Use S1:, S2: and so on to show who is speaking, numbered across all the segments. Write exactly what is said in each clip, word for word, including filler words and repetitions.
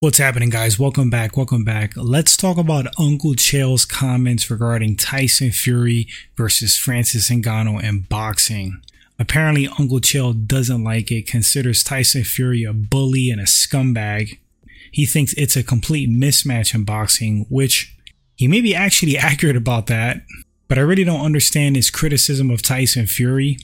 S1: What's happening, guys? Welcome back. Welcome back. Let's talk about Uncle Chael's comments regarding Tyson Fury versus Francis Ngannou in boxing. Apparently, Uncle Chael doesn't like it, considers Tyson Fury a bully and a scumbag. He thinks it's a complete mismatch in boxing, which he may be actually accurate about that, but I really don't understand his criticism of Tyson Fury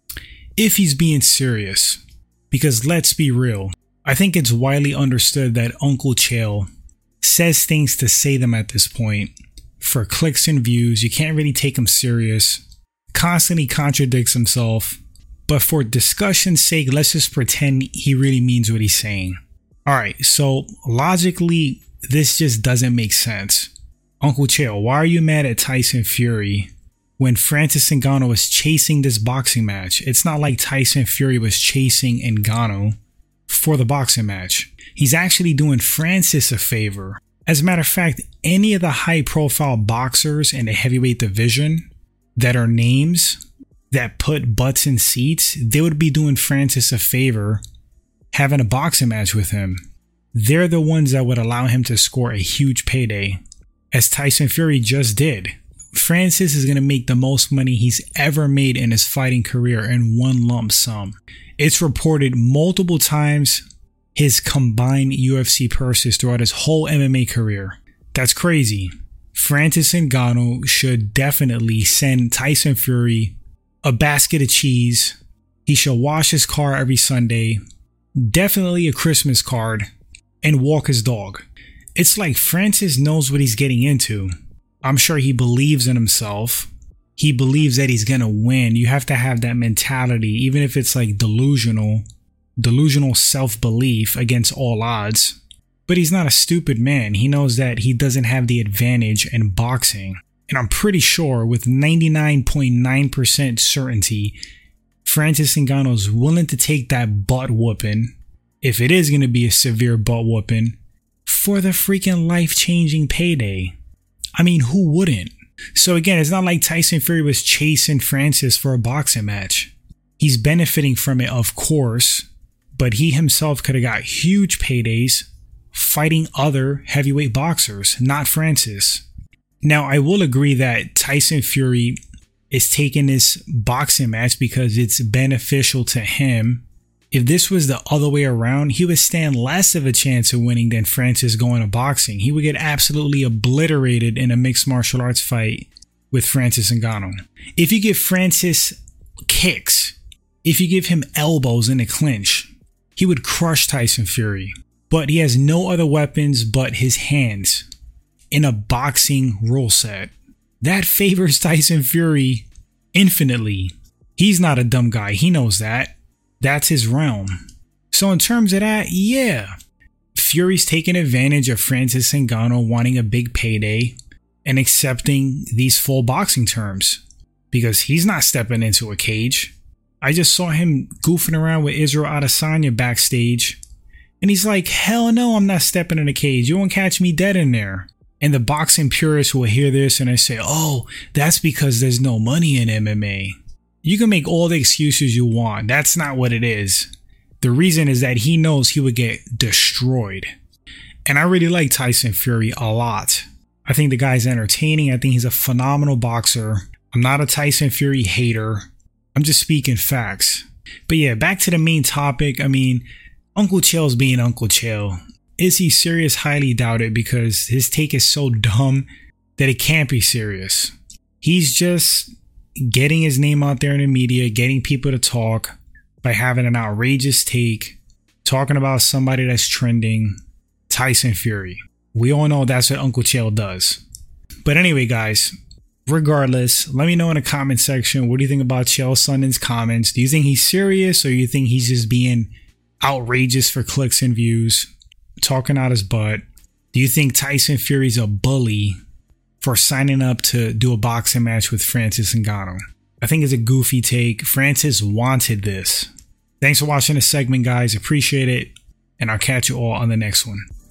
S1: if he's being serious. Because let's be real, I think it's widely understood that Uncle Chael says things to say them at this point for clicks and views. You can't really take him serious. Constantly contradicts himself. But for discussion's sake, let's just pretend he really means what he's saying. Alright, so logically, this just doesn't make sense. Uncle Chael, why are you mad at Tyson Fury when Francis Ngannou was chasing this boxing match? It's not like Tyson Fury was chasing Ngannou for the boxing match. He's actually doing Francis a favor. As a matter of fact, any of the high profile boxers in the heavyweight division that are names that put butts in seats, they would be doing Francis a favor having a boxing match with him. They're the ones that would allow him to score a huge payday, as Tyson Fury just did. Francis is going to make the most money he's ever made in his fighting career in one lump sum. It's reported multiple times his combined U F C purses throughout his whole M M A career. That's crazy. Francis Ngannou should definitely send Tyson Fury a basket of cheese. He should wash his car every Sunday, definitely a Christmas card, and walk his dog. It's like Francis knows what he's getting into. I'm sure he believes in himself. He believes that he's gonna win. You have to have that mentality, even if it's like delusional, delusional self-belief against all odds. But he's not a stupid man. He knows that he doesn't have the advantage in boxing. And I'm pretty sure with ninety-nine point nine percent certainty, Francis Ngannou is willing to take that butt whooping, if it is gonna be a severe butt whooping, for the freaking life-changing payday. I mean, who wouldn't? So again, it's not like Tyson Fury was chasing Francis for a boxing match. He's benefiting from it, of course, but he himself could have got huge paydays fighting other heavyweight boxers, not Francis. Now, I will agree that Tyson Fury is taking this boxing match because it's beneficial to him. If this was the other way around, he would stand less of a chance of winning than Francis going to boxing. He would get absolutely obliterated in a mixed martial arts fight with Francis Ngannou. If you give Francis kicks, if you give him elbows in a clinch, he would crush Tyson Fury. But he has no other weapons but his hands in a boxing rule set. That favors Tyson Fury infinitely. He's not a dumb guy. He knows that. That's his realm. So in terms of that, yeah, Fury's taking advantage of Francis Ngannou wanting a big payday and accepting these full boxing terms because he's not stepping into a cage. I just saw him goofing around with Israel Adesanya backstage and he's like, hell no, I'm not stepping in a cage. You won't catch me dead in there. And the boxing purists will hear this and they say, oh, that's because there's no money in M M A. You can make all the excuses you want. That's not what it is. The reason is that he knows he would get destroyed. And I really like Tyson Fury a lot. I think the guy's entertaining. I think he's a phenomenal boxer. I'm not a Tyson Fury hater. I'm just speaking facts. But yeah, back to the main topic. I mean, Uncle Chael's being Uncle Chael. Is he serious? Highly doubt it because his take is so dumb that it can't be serious. He's just getting his name out there in the media, getting people to talk by having an outrageous take, talking about somebody that's trending, Tyson Fury. We all know that's what Uncle Chael does. But anyway, guys, regardless, let me know in the comment section, what do you think about Chael Sonnen's comments? Do you think he's serious or you think he's just being outrageous for clicks and views, talking out his butt? Do you think Tyson Fury's a bully for signing up to do a boxing match with Francis Ngannou? I think it's a goofy take. Francis wanted this. Thanks for watching this segment, guys. Appreciate it. And I'll catch you all on the next one.